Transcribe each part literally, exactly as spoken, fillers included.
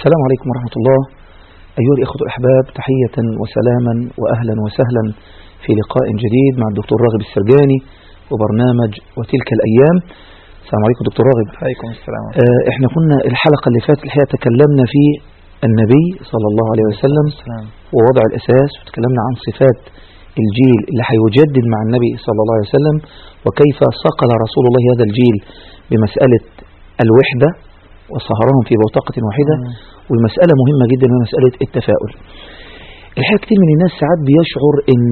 السلام عليكم ورحمة الله. أيها الإخوة الأحباب، تحية وسلاما وأهلا وسهلا في لقاء جديد مع الدكتور راغب السرجاني وبرنامج وتلك الأيام. السلام عليكم دكتور راغب. عليكم السلام. آه احنا كنا الحلقة اللي فاتت الحقيقة تكلمنا في النبي صلى الله عليه وسلم السلام. ووضع الأساس، وتكلمنا عن صفات الجيل اللي هيجدد مع النبي صلى الله عليه وسلم، وكيف صقل رسول الله هذا الجيل بمسألة الوحدة وصهرهم في بوتقة واحدة. مم. والمسألة مهمة جدا وهي مسألة التفاؤل. الحقيقة كتير من الناس ساعات بيشعر ان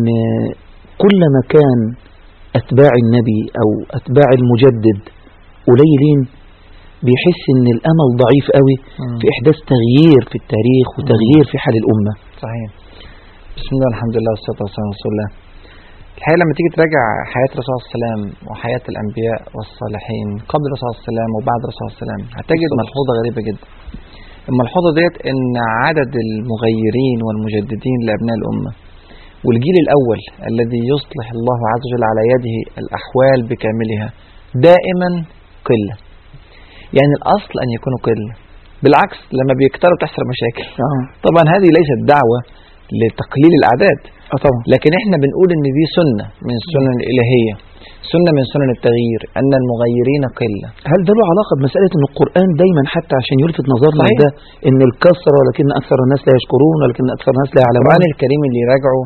كلما كان أتباع النبي أو أتباع المجدد قليلين بيحس ان الأمل ضعيف قوي مم. في إحداث تغيير في التاريخ وتغيير في حال الأمة. صحيح. بسم الله الحمد لله والصلاة والسلام على رسول الله. الحقيقة لما تيجي تراجع حياة الرسول صلى الله عليه وسلم وحياة الأنبياء والصالحين قبل الرسول صلى الله عليه وسلم وبعد الرسول صلى الله عليه وسلم هتجد ملحوظة غريبة جدا. الملحوظة ديت ان عدد المغيرين والمجددين لأبناء الأمة والجيل الأول الذي يصلح الله عز وجل على يده الأحوال بكاملها دائما قلة. يعني الأصل أن يكونوا قلة، بالعكس لما بيكتروا تحصل مشاكل. آه. طبعا هذه ليست دعوة لتقليل الأعداد، آه طبعا. لكن احنا بنقول ان دي سنة من السنن الإلهية، سنة من سنن التغيير، أن المغيرين قلة. هل ده له علاقة بمسألة ان القرآن دايما حتى عشان يلفت نظرنا صحيح. ده ان الكسرة ولكن أكثر الناس لا يشكرون ولكن أكثر الناس لا يعلمون؟ القرآن الكريم اللي يراجعه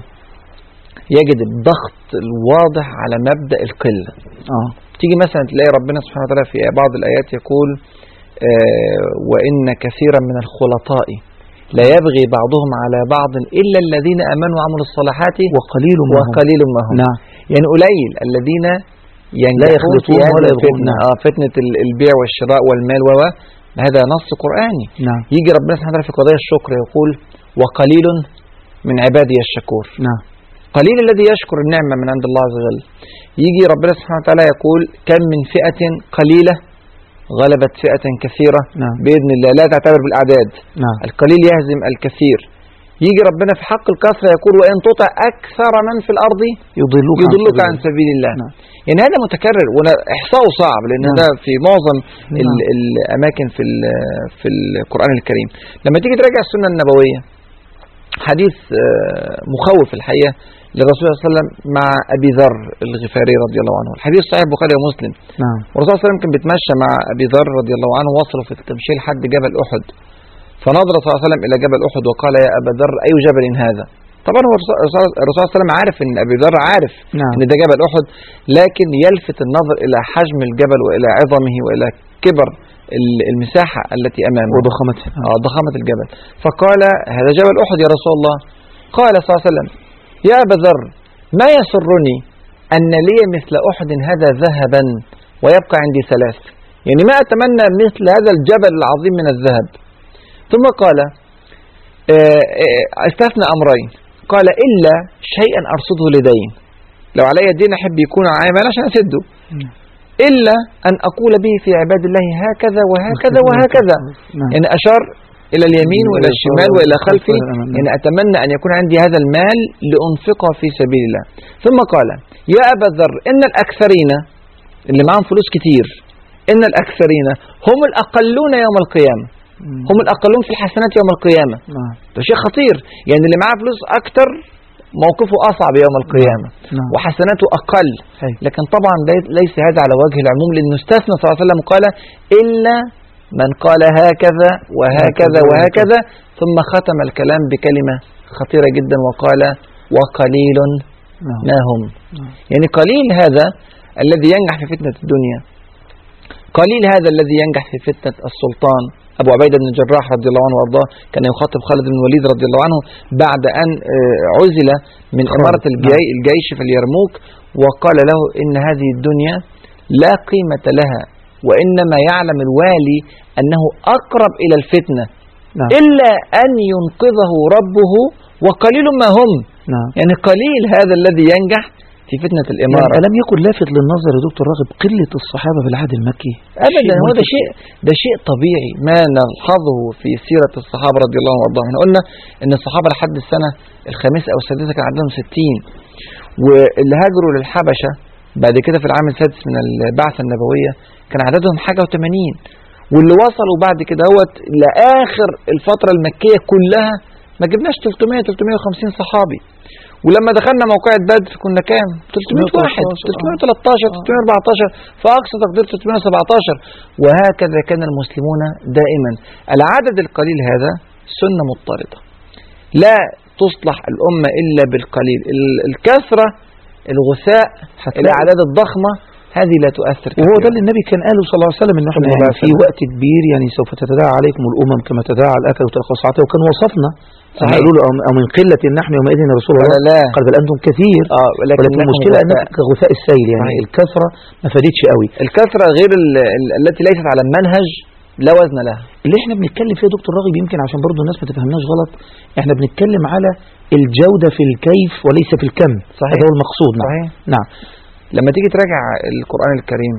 يجد الضغط الواضح على مبدأ القلة. آه. تيجي مثلا تلاقي ربنا سبحانه وتعالى في بعض الآيات يقول آه وإن كثيرا من الخلطاء لا يبغي بعضهم على بعض إلا الذين آمنوا وعملوا الصالحات وقليل ما هم. وقليل ما هم. نعم. يعني قليل الذين لا ينجحون يخلطون في هذه ولا يبغون. الفتنة. آه فتنة ال- البيع والشراء والمال و هذا نص قرآني. نعم. يجي ربنا سبحانه وتعالى في قضايا الشكر يقول وقليل من عبادي الشكور. نعم. قليل الذي يشكر النعمة من عند الله عز وجل. يجي ربنا سبحانه وتعالى يقول كم من فئة قليلة غلبت فئة كثيرة. نعم. بإذن الله لا تعتبر بالأعداد. نعم. القليل يهزم الكثير. يجي ربنا في حق الكثرة يقول وإن تطع أكثر من في الأرض يضلوك, يضلوك عن عن سبيل الله. نعم. يعني هذا متكرر وإحصاؤه صعب لأن نعم. ده في معظم نعم. ال الأماكن في في القرآن الكريم. لما تيجي تراجع السنة النبوية حديث مخوف الحقيقة للرسول صلى الله عليه وسلم مع أبي ذر الغفاري رضي الله عنه. الحديث صحيح البخاري ومسلم. نعم. والرسول صلى الله عليه وسلم كان بيتمشى مع أبي ذر رضي الله عنه، وصلوا في التمشي لحد جبل أحد، فنظر صلى الله عليه وسلم إلى جبل أحد وقال يا أبا ذر أي جبل هذا؟ طبعا هو الرسول صلى الله عليه وسلم عارف إن أبي ذر عارف. نعم. إن ده جبل أحد، لكن يلفت النظر إلى حجم الجبل وإلى عظمه وإلى كبر المساحة التي أمامه وضخامتها. آه ضخامة الجبل. فقال هذا جبل أحد يا رسول الله. قال صلى الله عليه وسلم يا أبا ذر ما يسرني أن لي مثل أحد هذا ذهبا ويبقى عندي ثلاث، يعني ما أتمنى مثل هذا الجبل العظيم من الذهب. ثم قال استثنى أمرين، قال إلا شيئا أرصده لدين، لو علي الدين أحب يكون عامل عشان أسده، إلا أن أقول به في عباد الله هكذا وهكذا وهكذا. يعني أشار إلى اليمين وإلى الشمال وإلى خلفي، يعني أتمنى أن يكون عندي هذا المال لأنفقه في سبيل الله. ثم قال يا أبا ذر إن الأكثرين اللي معهم فلوس كتير، إن الأكثرين هم الأقلون يوم القيامة، هم الأقلون في الحسنات يوم القيامة. ده شيء خطير، يعني اللي معاه فلوس أكتر موقفه أصعب يوم القيامة وحسناته أقل. لكن طبعا ليس هذا على وجه العموم، لأنه استثنى صلى الله عليه وسلم قال إلا من قال هكذا وهكذا وهكذا، ثم ختم الكلام بكلمة خطيرة جدا وقال وقليل ما هم. يعني قليل هذا الذي ينجح في فتنة الدنيا، قليل هذا الذي ينجح في فتنة السلطان. أبو عبيدة بن الجراح رضي الله عنه وأرضاه كان يخاطب خالد بن الوليد رضي الله عنه بعد أن عزل من إمارة الجيش في اليرموك، وقال له إن هذه الدنيا لا قيمة لها، وإنما يعلم الوالي أنه أقرب إلى الفتنة. نعم. إلا أن ينقذه ربه وقليل ما هم. نعم. يعني قليل هذا الذي ينجح في فتنة الإمارة. يعني ألم يكن لافت للنظر يا دكتور راغب قلة الصحابة في العهد المكي؟ أبدا، هو ده شيء ده شيء طبيعي ما نلحظه في سيرة الصحابة رضي الله عنهم وارضاهم. احنا قلنا إن الصحابة لحد السنة الخامسة أو السادسة كان عندهم ستين، واللي هاجروا للحبشة بعد كده في العام السادس من البعثة النبوية كان عددهم حاجة وثمانين، واللي وصلوا بعد كده هو لآخر الفترة المكية كلها ما جبناش ثلاثمية ثلاثمية وخمسين صحابي. ولما دخلنا موقعة بدر كنا كام؟ ثلاثمية واحد، ثلاثمية وتلتاشر، ثلاثمية وأربعتاشر، فأقصى تقدير ثلاثمية وسبعتاشر. وهكذا كان المسلمون دائما. العدد القليل هذا سنة مضطردة لا تصلح الأمة إلا بالقليل. الكثرة الغثاء الأعداد الضخمة هذه لا تؤثر. وهو ده اللي النبي كان قاله صلى الله عليه وسلم، انه احنا يعني في وقت كبير يعني سوف تتداعى عليكم الامم كما تداعى الاكل وتلقصعته، وكان وصفنا قالوا له او من قله نحن يومئذ يا رسول الله لا. قال بل انتم كثير. اه ولكن المشكله انك كغثاء السيل يعني صحيح. الكثره ما فادتش قوي. الكثره غير ال ال التي ليست على المنهج لا وزن لها. اللي احنا بنتكلم فيه يا دكتور راغب يمكن عشان برضو الناس ما تفهمناش غلط، احنا بنتكلم على الجوده في الكيف وليس في الكم. صحيح. هذا هو المقصود. نعم. صحيح. نعم. لما تيجي تراجع القرآن الكريم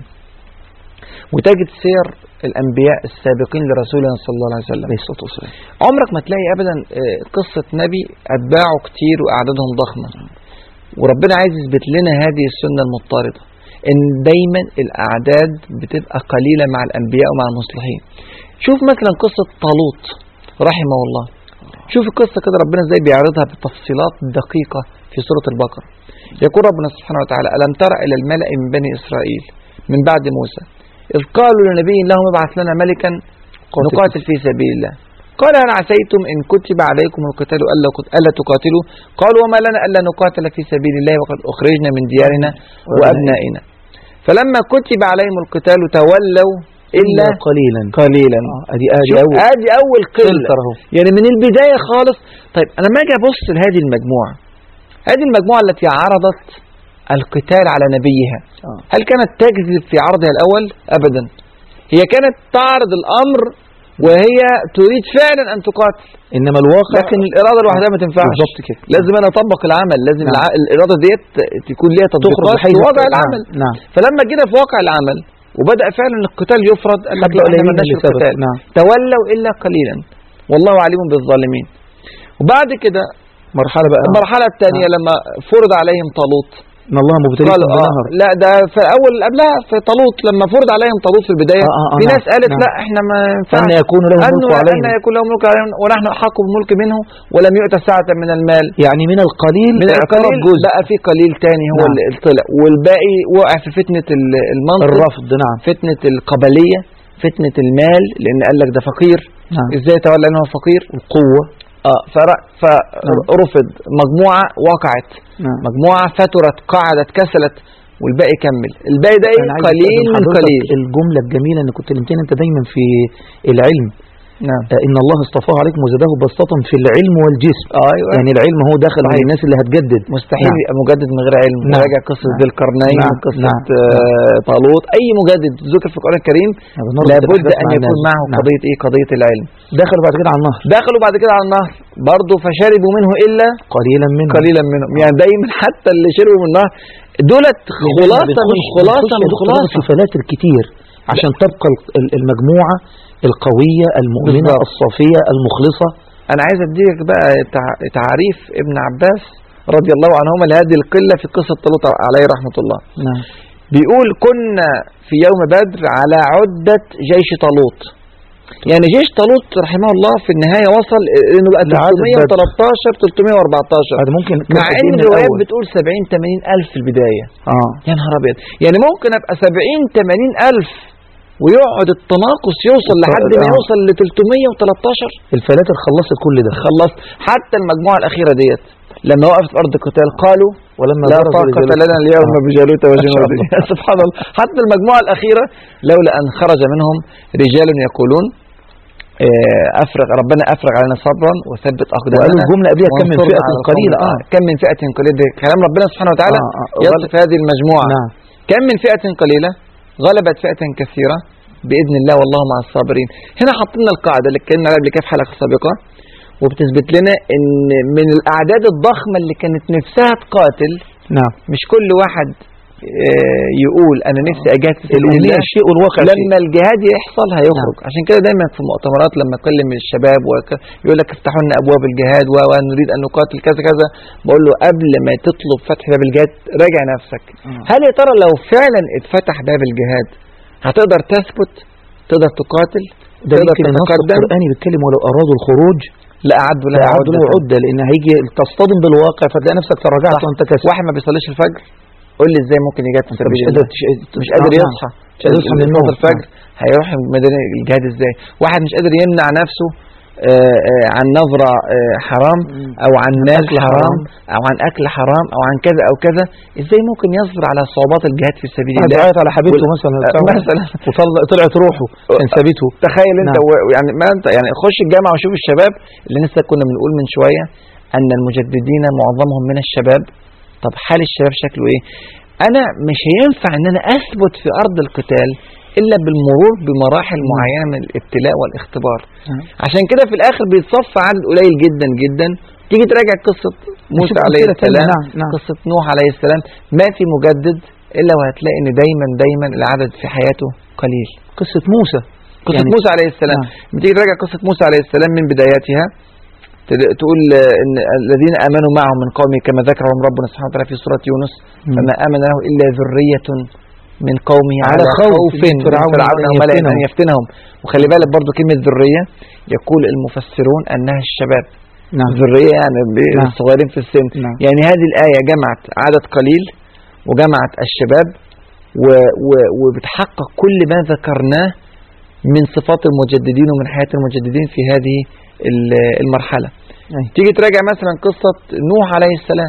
وتجد سير الأنبياء السابقين لرسولنا صلى الله عليه وسلم عليه الصلاة والسلام، عمرك ما تلاقي أبدا قصة نبي أتباعه كتير وأعدادهم ضخمة. وربنا عايز يثبت لنا هذه السنة المضطردة، إن دايما الأعداد بتبقى قليلة مع الأنبياء ومع المصلحين. شوف مثلا قصة طالوت رحمه الله، شوف القصة كده ربنا ازاي بيعرضها بتفصيلات دقيقة في سورة البقرة. يقول ربنا سبحانه وتعالى: ألم تر إلى الملأ من بني إسرائيل من بعد موسى إذ قالوا لنبي لهم ابعث لنا ملكا نقاتل في سبيل الله قال هل عسيتم إن كتب عليكم القتال ألا تقاتلوا قالوا وما لنا ألا نقاتل في سبيل الله وقد أخرجنا من ديارنا وأبنائنا فلما كتب عليهم القتال تولوا إلا قليلا قليلا. ادي ادي اول ادي اول قله يعني من البدايه خالص. طيب انا ما اجي ابص لهذه المجموعه، هذه المجموعه التي عرضت القتال على نبيها، هل كانت تكذب في عرضها الاول؟ ابدا، هي كانت تعرض الامر وهي تريد فعلا ان تقاتل، انما الواقع لكن الاراده لوحدها ما تنفعش. بالظبط كده، لازم انا اطبق العمل، لازم نعم. الاراده ديت تكون ليها تطبيقات في واقع العمل. نعم. فلما جينا في واقع العمل وبدأ فعلا القتال يفرض، قال لك لا ما لناش القتال. نعم. تولوا إلا قليلا والله عليم بالظالمين. وبعد كده مرحلة بقى المرحلة الثانية لما فرض عليهم طالوت، ان الله مبتليكم بنهر. لا ده في اول قبلها في طالوت لما فرض عليهم طالوت في البدايه آه آه في نعم. ناس قالت نعم. لا احنا ما ينفعش ان يكون له ملك علينا، ان يكون له ملك علينا ونحن احق بالملك منه ولم يؤت ساعه من المال. يعني من القليل من القليل جزء بقى في قليل تاني هو نعم. اللي طلع، والباقي وقع في فتنه المنطق، الرفض. نعم. فتنه القبليه، فتنه المال، لان قال لك ده فقير. نعم. ازاي تولى انه فقير؟ القوه. اه فرفض. مجموعه وقعت. نعم. مجموعه فترت قعدت كسلت والباقي كمل. الباقي ده ايه؟ قليل من قليل. الجمله الجميله اللي كنت كلمتني انت دايما في العلم، نعم. آه ان الله اصطفاه عليكم وزاده بسطة في العلم والجسم. آه أيوة. يعني العلم هو داخل على الناس اللي هتجدد. مستحيل نعم. يبقى مجدد من غير علم. نعم. راجع قصه نعم. ذي القرنين، نعم. قصه نعم. آه طالوت، اي مجدد ذكر في القران الكريم لابد ان يكون معه نعم. قضيه ايه؟ قضيه العلم. دخلوا بعد كده على النهر دخلوا بعد كده على النهر برضه فشربوا منه الا قليلا منهم قليلا منهم. يعني دايما حتى اللي شربوا من النهر دولت خلاصة من خلاصة من خلاصة في فلاتر كتير عشان تبقى المجموعة القوية المؤمنة بالضبط. الصافية المخلصة. أنا عايز أديك بقى تعريف ابن عباس رضي الله عنهما لهذه القلة في قصة طالوت عليه رحمة الله. نعم. بيقول كنا في يوم بدر على عدة جيش طالوت. يعني جيش طالوت رحمه الله في النهاية وصل انه بقى ثلاثمية وتلتاشر ثلاثمية واربعتاشر، هذا ممكن مع ان الروايات بتقول سبعين ثمانين الف في البداية. اه يا نهار ابيض، يعني ممكن ابقى سبعين ثمانين الف ويقعد التناقص يوصل لحد ما يوصل ل ثلاثمية وتلتاشر. الفلاتر خلصت كل ده، خلصت حتى المجموعة الأخيرة ديت لما وقفت أرض القتال قالوا ولما لا طاقة لنا اليوم بجالوت وجنوده. سبحان الله، حتى المجموعة الأخيرة لولا أن خرج منهم رجال يقولون أفرغ ربنا أفرغ علينا صبرا وثبت أقدامنا. وقالوا الجملة قبلها كم من فئة قليلة. آه كم من فئة قليلة، كلام ربنا سبحانه وتعالى آه آه يصف هذه المجموعة. نعم. كم من فئة قليلة غلبت فئة كثيرة بإذن الله والله مع الصابرين. هنا حطينا القاعدة اللي اتكلمنا عليها قبل كده في حلقة سابقة، وبتثبت لنا إن من الأعداد الضخمة اللي كانت نفسها تقاتل، نعم، مش كل واحد يقول أنا نفسي أجاهد في سبيل الله، الشيء والواقع لما الجهاد يحصل هيخرج. نعم. عشان كده دايما في المؤتمرات لما أكلم الشباب يقول لك افتحوا لنا أبواب الجهاد ونريد أن نقاتل كذا كذا، بقول له قبل ما تطلب فتح باب الجهاد راجع نفسك. هل يا ترى لو فعلا اتفتح باب الجهاد هتقدر تثبت تقدر تقاتل، ده تقدر يمكن النص تتقدم. القرآني بيتكلم ولو أرادوا الخروج لا أعدوا لها لأعدوا له عدة، لأن هيجي تصطدم بالواقع فتلاقي نفسك تراجعت وأنت كسر. واحد ما بيصليش الفجر، قول لي ازاي ممكن يجاهد في مش سبيل قادر الله؟ تش... مش قادر آه، يصحى، مش قادر يصحى من النوم الفجر، هيروح ميدان الجهاد ازاي؟ واحد مش قادر يمنع نفسه آه آه عن نظرة آه حرام او عن مال حرام او عن اكل حرام او عن كذا او كذا، ازاي ممكن يصبر على صعوبات الجهاد في سبيل الله؟ يعيط على حبيبته وال... مثلا مثلا وطلعت روحه كان ثابته. تخيل انت نعم. و... يعني ما انت يعني خش الجامعه وشوف الشباب اللي لسه كنا بنقول من شويه ان المجددين معظمهم من الشباب. طب حال الشباب شكله ايه؟ انا مش هينفع ان انا اثبت في ارض القتال الا بالمرور بمراحل معينه من الابتلاء والاختبار. عشان كده في الاخر بيتصفى عدد قليل جدا جدا. تيجي تراجع قصه موسى عليه السلام، نعم. نعم. قصه نوح عليه السلام، ما في مجدد الا وهتلاقي ان دايما دايما العدد في حياته قليل. قصة موسى قصه يعني موسى عليه السلام، نعم. لما تيجي تراجع قصه موسى عليه السلام من بداياتها تقول ان الذين امنوا معه من قومه كما ذكرهم ربنا سبحانه وتعالى في سوره يونس، فما امن له الا ذريه من قومه على خوف من فرعون وملئهم ان يفتنهم. وخلي بالك برضو كلمه ذريه يقول المفسرون انها الشباب. نعم. ذريه يعني نعم. الصغيرين في السن. نعم. يعني هذه الايه جمعت عدد قليل وجمعت الشباب و و وبتحقق كل ما ذكرناه من صفات المجددين ومن حياه المجددين في هذه المرحله. أي. تيجي تراجع مثلا قصة نوح عليه السلام،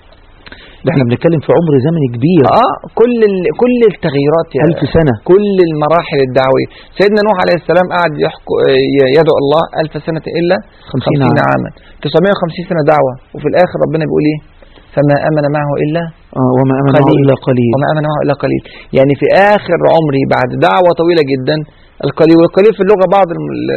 ده احنا بنتكلم في عمر زمني كبير. اه كل ال... كل التغييرات يعني ألف سنة، كل المراحل الدعوية. سيدنا نوح عليه السلام قعد يحكو يدعو الله ألف سنة إلا خمسين عاما، تسعمائة وخمسين سنة دعوة، وفي الآخر ربنا بيقول إيه؟ فما آمن معه إلا آه وما آمن معه إلا قليل. وما آمن معه إلا قليل. يعني في آخر عمري بعد دعوة طويلة جدا القليل، والقليل في اللغة بعض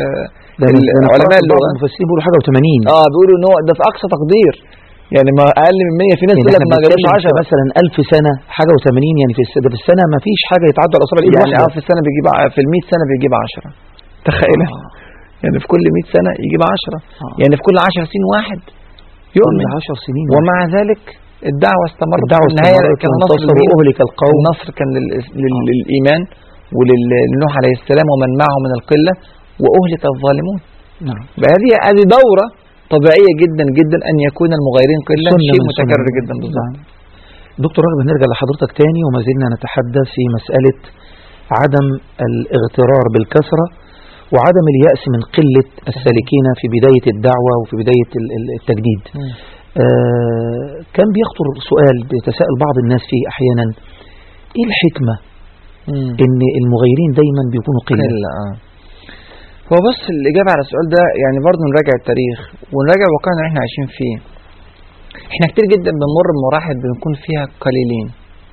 العلماء اللغة المفسرين بيقولوا حاجة وثمانين. اه بيقولوا إن هو ده في أقصى تقدير، يعني ما اقل من مية. في ناس يعني تقول لك ما جابش عشرة مثلا ألف سنة حاجه وثمانين، يعني في السنه في السنه ما فيش حاجه يتعدى على اصابع الايد يعني واحده. اه في السنه بيجيب ع- في المية سنه بيجيب عشرة. تخيل آه. يعني في كل مية سنه يجيب عشرة. آه. يعني في كل عشر سنين واحد يؤمن. كل عشر سنين ومع ذلك الدعوه استمرت. الدعوه في النهايه استمرت كان وانتصر النصر لمين؟ واهلك القوم. النصر كان لل... لل... للايمان ولنوح عليه السلام ومن معه من القله، واهلك الظالمون. نعم. هذه هذه دوره طبيعيه جدا جدا ان يكون المغيرين قله، شيء متكرر جدا بالظبط. نعم. دكتور رغب نرجع لحضرتك تاني وما زلنا نتحدث في مسألة عدم الاغترار بالكثرة وعدم اليأس من قلة السالكين في بداية الدعوة وفي بداية التجديد. آه كان بيخطر سؤال بيتساءل بعض الناس فيه أحيانا، إيه الحكمة مم. إن المغيرين دايما بيكونوا قلة؟ قلة آه. هو بس الإجابة على السؤال ده يعني برضه نراجع التاريخ ونراجع واقعنا اللي احنا عايشين فيه. احنا كتير جدا بنمر بمراحل بنكون فيها قليلين،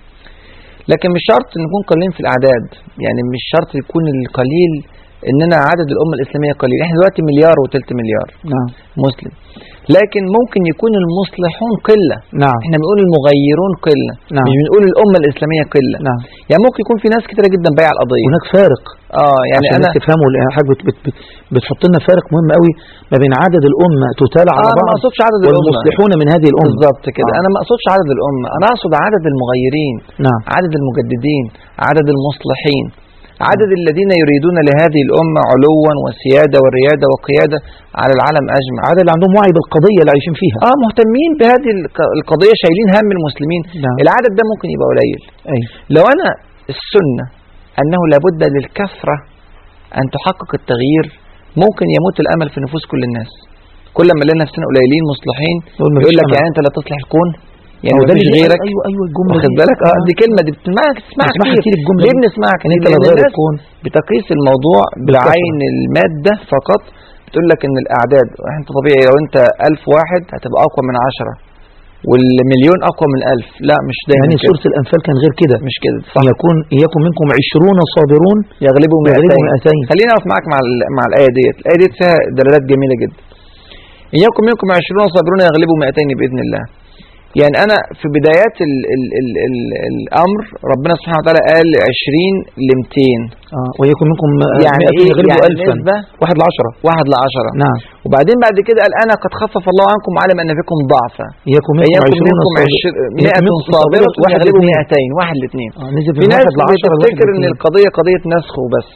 لكن مش شرط نكون قليلين في الأعداد. يعني مش شرط يكون القليل إننا عدد الأمة الإسلامية قليل. احنا دلوقتي مليار وثلث مليار نعم. مسلم، لكن ممكن يكون المصلحون قلة. نعم. احنا بنقول المغيرون قلة، نعم. مش بنقول الأمة الإسلامية قلة. نعم. يعني ممكن يكون في ناس كتيرة جدا بايعة القضية. هناك فارق. اه يعني عشان أنا تفهموا حاجة بت بت بت بتحط لنا فارق مهم قوي ما بين عدد الأمة تتال على آه بعض ما أقصدش عدد الأمة والمصلحون من هذه الأمة. بالظبط كده. آه. أنا ما أقصدش عدد الأمة، أنا أقصد عدد المغيرين. نعم. عدد المجددين، عدد المصلحين، عدد الذين يريدون لهذه الأمة علوا وسيادة وريادة وقيادة على العالم أجمع. عدد اللي عندهم وعي بالقضية اللي عايشين فيها. اه مهتمين بهذه الق- القضية، شايلين هم المسلمين. نعم. العدد ده ممكن يبقى قليل. أي. لو أنا السنة أنه لابد للكثرة أن تحقق التغيير، ممكن يموت الأمل في نفوس كل الناس. كل ما لنا نفسنا قليلين مصلحين يقول لك يعني أنت لا تصلح الكون، يعني ده مفيش غيرك. ايوه ايوه الجمله واخد بالك؟ اه دي كلمه دي بتسمعها تسمعها بتسمعها كتير. كتير الجمله ليه دي. بنسمعها ان كتير؟ انت لا لأن غير الناس الكون بتقيس الموضوع بعين الماده فقط. بتقول لك ان الاعداد انت طبيعي لو انت ألف واحد هتبقى اقوى من عشرة والمليون اقوى من ألف. لا مش دايما يعني كده. سوره الانفال كان غير كده. مش كده صح. يكون يكن منكم عشرون صابرون يغلبوا يغلبوا مئتين. مئتين. خلينا اقف معاك مع ال- مع الايه ديت. الايه ديت فيها دلالات جميله جدا. ان يكن منكم عشرون صابرون يغلبوا مئتين باذن الله. يعني أنا في بدايات ال ال ال ال الأمر ربنا سبحانه وتعالى قال عشرين لمتين. آه ويكن منكم يعني مئة إيه؟ يغلبوا يعني ألفا. نسبة واحد لعشرة. واحد لعشرة. نعم. وبعدين بعد كده قال أنا قد خفف الله عنكم وعلم أن فيكم ضعفا. يكن منكم عشرون مئة صابرة يغلبوا مئتين. واحد لاثنين. آه نزل في من ناس واحد لعشرة بتفتكر إن القضية قضية نسخ وبس.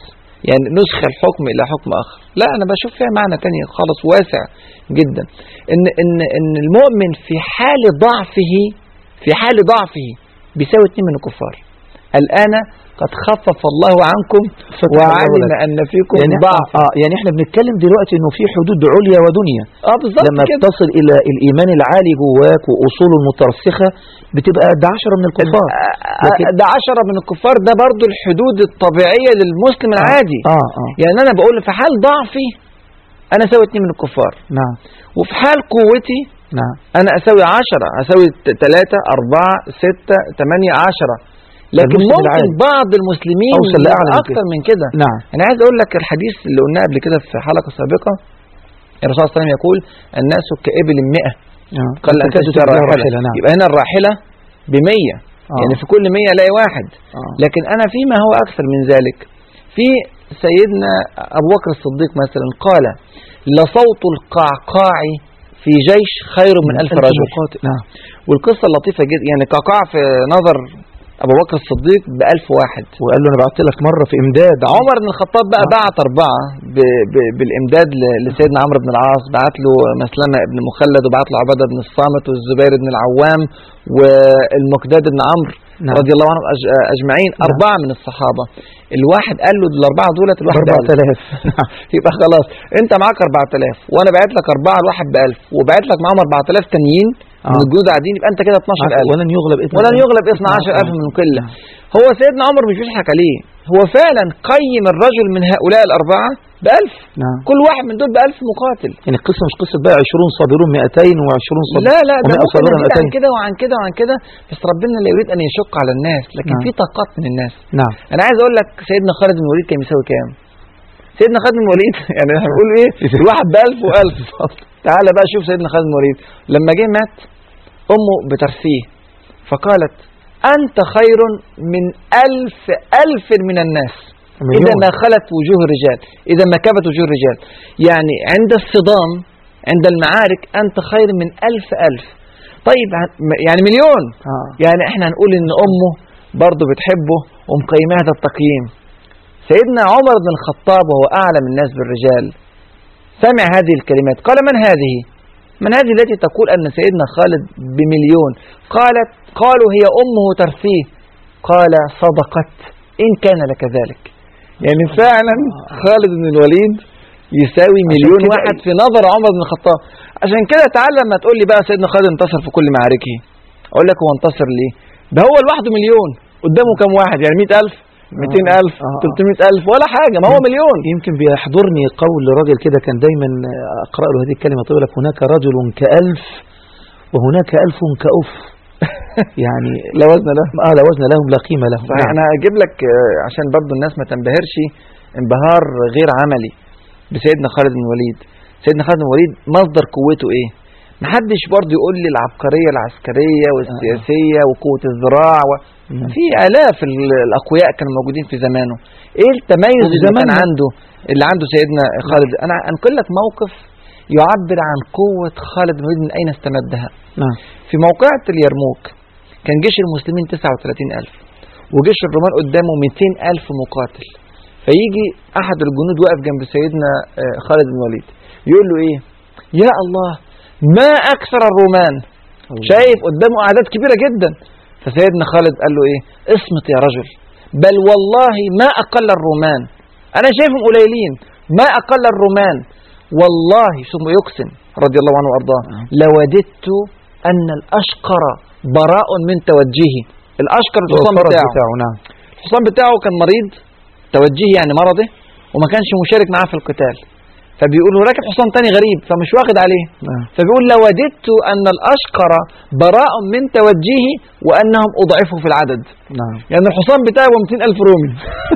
يعني نسخ الحكم إلى حكم آخر. لا، أنا بشوف فيها معنى تاني خالص واسع جدا، إن إن إن المؤمن في حال ضعفه في حال ضعفه بيساوي اتنين من الكفار. الآن قد خفف الله عنكم وعلم أن فيكم يعني ضعف. آه يعني احنا بنتكلم دلوقتي انه في حدود عليا ودنيا. اه بالظبط لما كده. تصل الى الايمان العالي جواك واصوله المترسخة بتبقى قد عشرة من الكفار. لكن ده عشرة من الكفار ده برضو الحدود الطبيعية للمسلم العادي. اه اه يعني انا بقول في حال ضعفي انا اساوي اتنين من الكفار، نعم. وفي حال قوتي نعم انا اساوي عشرة، اساوي تلاتة اربعة ستة تمانية عشرة. لكن ممكن العالي. بعض المسلمين أوصل لأعلى اكتر من كده. نعم. انا عايز اقول لك الحديث اللي قلناه قبل كده في حلقة سابقة، الرسول صلى الله عليه وسلم يقول الناس كإبل مئة آه. قال أن تجد الراحلة. نعم. يبقى هنا الراحلة بمية، آه. يعني في كل مية الاقي واحد. آه. لكن انا فيما هو اكثر من ذلك، في سيدنا ابو بكر الصديق مثلا قال لصوت القعقاع في جيش خير من ألف رجل. نعم. والقصة اللطيفة جدا، يعني قعقاع في نظر ابو بكر الصديق بألف واحد، وقال له انا بعت لك مرة في امداد. عمر بن الخطاب بقى آه. بعت اربعة ب... ب... بالامداد ل... لسيدنا عمرو بن العاص، بعت له مسلمة بن مخلد، وبعت له عبادة بن الصامت، والزبير بن العوام، والمقداد بن عمرو نعم. رضي الله عنهم أج... اجمعين. نعم. اربعة من الصحابة. الواحد قال له الاربعة دولت الواحد أربعة آلاف. يبقى خلاص انت معاك أربعة آلاف وانا بعت لك اربعة، الواحد بألف، وبعت لك معاهم أربعة آلاف تانيين آه. من الجنود قاعدين، يبقى انت كده اتناشر ألف. ولن يغلب ولن يغلب اثنا عشر ألف من قلة. هو سيدنا عمر مش بيضحك عليه، هو فعلا قيم الرجل من هؤلاء الأربعة بألف. نعم. كل واحد من دول بألف مقاتل. يعني القصة مش قصة بقى عشرون صابرون مئتين وعشرون صابرون. لا لا ده ممكن عن كده وعن كده وعن كده، بس ربنا لا يريد أن يشق على الناس، لكن نعم. في طاقات من الناس. نعم. أنا عايز أقول لك سيدنا خالد بن الوليد كان يساوي كام؟ سيدنا خالد بن الوليد يعني احنا بنقول ايه؟ الواحد بألف وألف. تعالى بقى شوف سيدنا خالد بن الوليد لما جه مات أمه بترثيه فقالت أنت خير من ألف ألف من الناس إذا ما خلت وجوه الرجال، إذا ما كبت وجوه الرجال. يعني عند الصدام عند المعارك أنت خير من ألف ألف. طيب يعني مليون. آه. يعني احنا هنقول إن أمه برضو بتحبه ومقيمة هذا التقييم. سيدنا عمر بن الخطاب وهو أعلم الناس بالرجال سمع هذه الكلمات قال من هذه؟ من هذه التي تقول أن سيدنا خالد بمليون؟ قالت قالوا هي أمه ترثيه. قال صدقت إن كان لك ذلك. يعني فعلا خالد بن الوليد يساوي مليون واحد في نظر عمر بن الخطاب. عشان كده تعال لما تقول لي بقى سيدنا خالد انتصر في كل معاركه، أقول لك هو انتصر ليه؟ ده هو لوحده مليون، قدامه كم واحد؟ يعني مئة ألف مئتين ألف تلتمائة ألف ولا حاجة، ما هو مليون. يمكن بيحضرني قول راجل كده كان دايما أقرأ له هذه الكلمة، طيب لك هناك رجل كألف وهناك ألف كأف. يعني لا وزن لهم. اه لا وزن لهم لا قيمة لهم. نعم. أنا أجيب لك عشان برضو الناس ما تنبهرش انبهار غير عملي بسيدنا خالد بن الوليد. سيدنا خالد بن الوليد مصدر قوته إيه؟ محدش برضو يقول لي العبقرية العسكرية والسياسية وقوة الذراع و... في آلاف الأقوياء كانوا موجودين في زمانه. إيه التميز اللي كان عنده اللي عنده سيدنا خالد؟ أنا أنقل لك موقف يعبر عن قوة خالد بن الوليد من أين استمدها. نعم. في موقعة اليرموك كان جيش المسلمين تسعة وثلاثين ألف وجيش الرومان قدامه مئتين ألف مقاتل. فيجي أحد الجنود واقف جنب سيدنا خالد بن الوليد يقول له إيه؟ يا الله ما أكثر الرومان. الله. شايف قدامه أعداد كبيرة جدا. فسيدنا خالد قال له إيه؟ اصمت يا رجل، بل والله ما أقل الرومان، أنا شايفهم قليلين، ما أقل الرومان والله. ثم يقسم رضي الله عنه وأرضاه لوددت أن الأشقر براء من توجهه. الأشقر الحصان بتاعه. بتاعه نعم. الحصان بتاعه كان مريض، توجهه يعني مرضه، وما كانش مشارك معاه في القتال. فبيقول له راكب حصان تاني غريب فمش واخد عليه. نعم. فبيقول لوددت أن الأشقر براء من توجهه وأنهم أضعفوا في العدد. نعم. يعني الحصان بتاعه ب مئتين ألف رومي.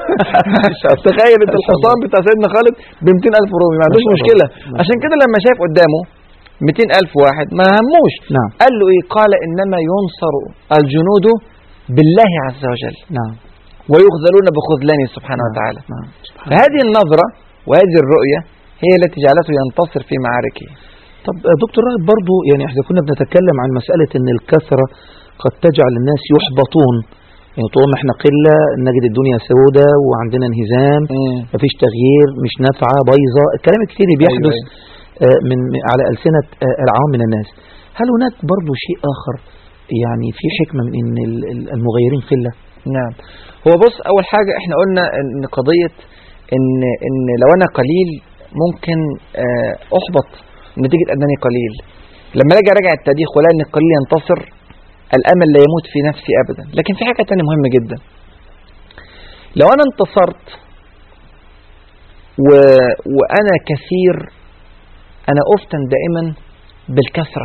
تخيل انت الحصان بتاع سيدنا خالد ب مئتين ألف رومي ما عندوش مشكلة. عشان كده لما شاف قدامه مئتين ألف واحد ما هموش. نعم. قال له إيه؟ قال إنما ينصر الجنود بالله عز وجل. نعم. ويخذلون بخذلانه سبحانه نعم. وتعالى. نعم. فهذه النظرة وهذه الرؤية هي التي جعلته ينتصر في معاركه. طب دكتور راغب برضو يعني احنا كنا بنتكلم عن مسألة ان الكثرة قد تجعل الناس يحبطون يعني طول ما احنا قلة نجد الدنيا سودة وعندنا انهزام، مفيش تغيير، مش نافعة، بايظة، الكلام الكتير اللي بيحدث أيوة أيوة. من على ألسنة العوام من الناس. هل هناك برضو شيء آخر يعني في حكمة من ان المغيرين قلة؟ نعم. هو بص، أول حاجة احنا قلنا ان قضية ان ان لو انا قليل ممكن احبط نتيجة انني قليل. لما اجي اراجع التاريخ ولا ان القليل ينتصر، الامل لا يموت في نفسي ابدا. لكن في حاجة تانية مهمة جدا، لو انا انتصرت و... وانا كثير، انا افتن دائما بالكثرة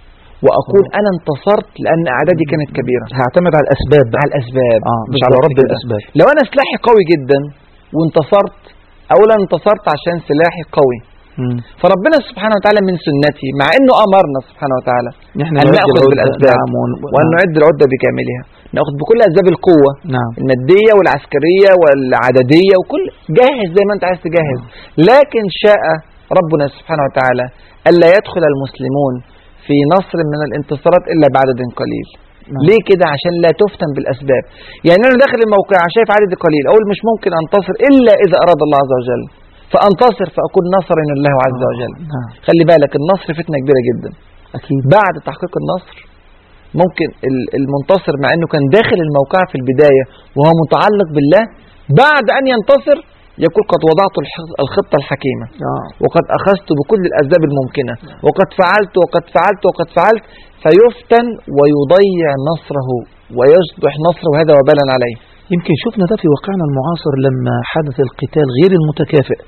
واقول انا انتصرت لان اعدادي كانت كبيرة. هعتمد على الاسباب، على الاسباب آه مش على رب الاسباب. لو انا سلاحي قوي جدا وانتصرت، اولا انتصرت عشان سلاحي قوي. مم. فربنا سبحانه وتعالى من سنتي، مع انه امرنا سبحانه وتعالى ان ناخذ بالاسباب وان نعد العده بكاملها، ناخذ بكل اسباب القوه، نعم، الماديه والعسكريه والعدديه وكل، جاهز زي ما انت عايز تجهز. لكن شاء ربنا سبحانه وتعالى الا يدخل المسلمون في نصر من الانتصارات الا بعدد قليل. نعم. ليه كده؟ عشان لا تفتن بالاسباب. يعني انا داخل الموقع شايف عدد قليل، اقول مش ممكن انتصر الا اذا اراد الله عز وجل، فانتصر فاكون نصرا الله عز وجل. آه. خلي بالك النصر فتنه كبيره جدا. اكيد بعد تحقيق النصر ممكن المنتصر مع انه كان داخل الموقع في البدايه وهو متعلق بالله، بعد ان ينتصر يقول قد وضعت الخطه الحكيمه، آه. وقد اخذت بكل الاسباب الممكنه، وقد فعلت وقد فعلت وقد فعلت، فيفتن ويضيع نصره ويصبح نصره هذا وبالا عليه. يمكن شفنا ده في واقعنا المعاصر لما حدث القتال غير المتكافئ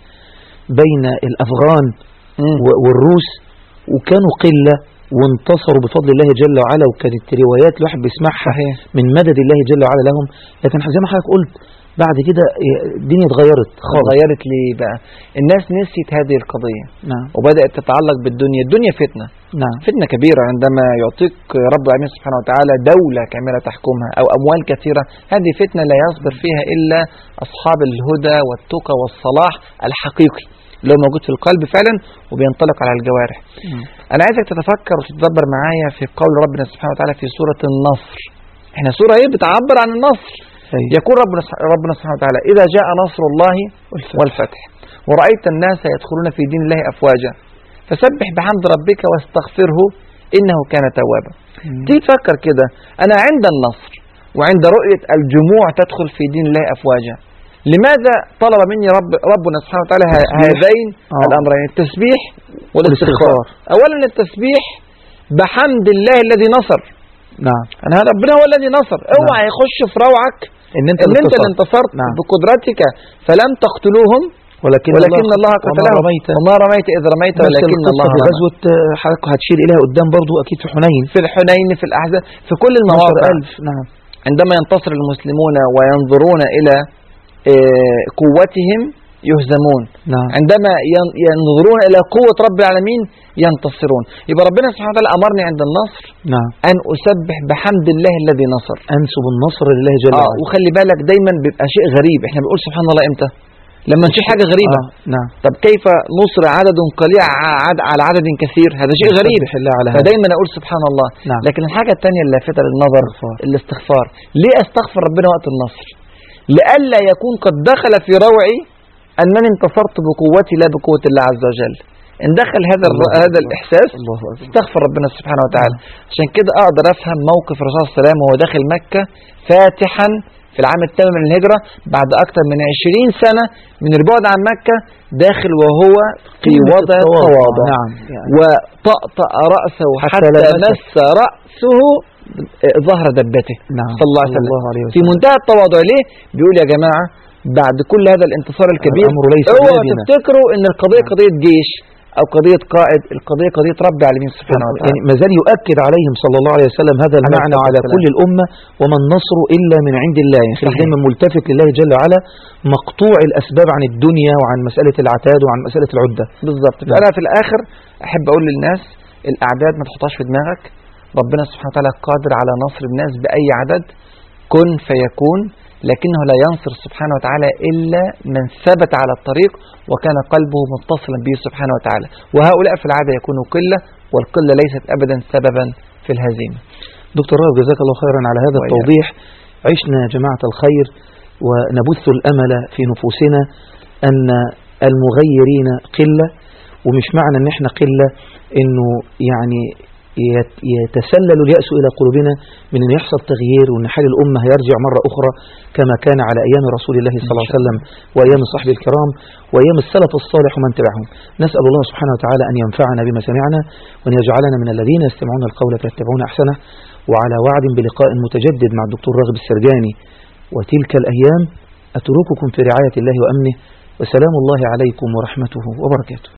بين الأفغان والروس، وكانوا قلة وانتصروا بفضل الله جل وعلا، وكانت روايات الواحد بيسمعها من مدد الله جل وعلا لهم. لكن زي ما حضرتك قلت بعد كده الدنيا اتغيرت خالص. اتغيرت ليه بقى؟ الناس نسيت هذه القضية. نعم. وبدأت تتعلق بالدنيا. الدنيا فتنة. نعم. فتنة كبيرة عندما يعطيك رب العالمين سبحانه وتعالى دولة كاملة تحكمها أو أموال كثيرة. هذه فتنة لا يصبر فيها إلا أصحاب الهدى والتقى والصلاح الحقيقي اللي هو موجود في القلب فعلا وبينطلق على الجوارح. م. أنا عايزك تتفكر وتتدبر معايا في قول ربنا سبحانه وتعالى في سورة النصر. احنا سورة ايه بتعبر عن النصر. أيه. يقول ربنا ربنا سبحانه وتعالى إذا جاء نصر الله والفتح, والفتح ورأيت الناس يدخلون في دين الله أفواجا فسبح بحمد ربك واستغفره إنه كان توابا. تيجي تفكر كده، أنا عند النصر وعند رؤية الجموع تدخل في دين الله أفواجا، لماذا طلب مني رب ربنا سبحانه وتعالى هذين آه. الأمرين، التسبيح والاستغفار؟ أولا التسبيح بحمد الله الذي نصر. نعم. أنا ربنا هو الذي نصر. اوعى نعم. يخش في روعك ان انت, إن انت اللي انتصرت. نعم. بقدرتك فلم تقتلوهم ولكن, ولكن الله, الله قتلهم وما رميت إذ رميت ولكن الله رمى. في غزوة حضرتك هتشير إليها قدام برضو أكيد في حنين، في الحنين، في الأحزاب، في كل المواقع. نعم. عندما ينتصر المسلمون وينظرون إلى قوتهم يهزمون. نعم. عندما ينظرون إلى قوة رب العالمين ينتصرون. يبقى ربنا سبحانه وتعالى أمرني عند النصر نعم. أن أسبح بحمد الله الذي نصر، أنسب النصر لله جل وعلا. آه وخلي بالك دايما بيبقى شيء غريب، احنا بنقول سبحان الله إمتى؟ لما نشوف حاجة غريبة. آه. نعم. طب كيف نصر عدد قليل على عدد كثير؟ هذا شيء غريب. فدايما أقول سبحان الله. نعم. لكن الحاجة الثانية اللافتة للنظر الاستغفار. ليه أستغفر ربنا وقت النصر؟ لئلا يكون قد دخل في روعي أنني انتصرت بقوتي لا بقوة الله عز وجل. إن دخل هذا هذا الإحساس استغفر ربنا سبحانه وتعالى. عشان كده أقدر أفهم موقف الرسول صلى الله عليه وسلم وهو داخل مكة فاتحا في العام الثامن من الهجرة بعد أكثر من عشرين سنة من البعد عن مكة، داخل وهو في وضع تواضع. نعم. يعني وطأطأ رأسه حتى مس رأسه ظهر دبته. نعم. صلى الله عليه وسلم في منتهى التواضع. ليه؟ بيقول يا جماعة بعد كل هذا الانتصار الكبير اوعوا تفتكروا ان القضية قضية جيش او قضية قائد، القضية قضية رب العالمين سبحانه وتعالى. يعني ما زال يؤكد عليهم صلى الله عليه وسلم هذا المعنى على كل الأمة، وما النصر إلا من عند الله. يعني دايما ملتفت لله جل وعلا، مقطوع الأسباب عن الدنيا وعن مسألة العتاد وعن مسألة العدة. بالضبط. فأنا في الآخر أحب أقول للناس الأعداد ما تحطهاش في دماغك، ربنا سبحانه وتعالى قادر على نصر الناس بأي عدد، كن فيكون، لكنه لا ينصر سبحانه وتعالى إلا من ثبت على الطريق وكان قلبه متصلا به سبحانه وتعالى. وهؤلاء في العادة يكونوا قلة، والقلة ليست أبدا سببا في الهزيمة. دكتور رائع جزاك الله خيرا على هذا التوضيح. عشنا يا جماعة الخير ونبث الأمل في نفوسنا أن المغيرين قلة، ومش معنى أن احنا قلة أنه يعني يتسلل اليأس إلى قلوبنا من أن يحصل تغيير وأن حال الأمة يرجع مرة أخرى كما كان على أيام رسول الله صلى الله عليه وسلم وأيام الصحب الكرام وأيام السلف الصالح ومن تبعهم. نسأل الله سبحانه وتعالى أن ينفعنا بما سمعنا وأن يجعلنا من الذين يستمعون القول فيتبعون أحسنه، وعلى وعد بلقاء متجدد مع الدكتور راغب السرجاني وتلك الأيام أترككم في رعاية الله وأمنه، وسلام الله عليكم ورحمته وبركاته.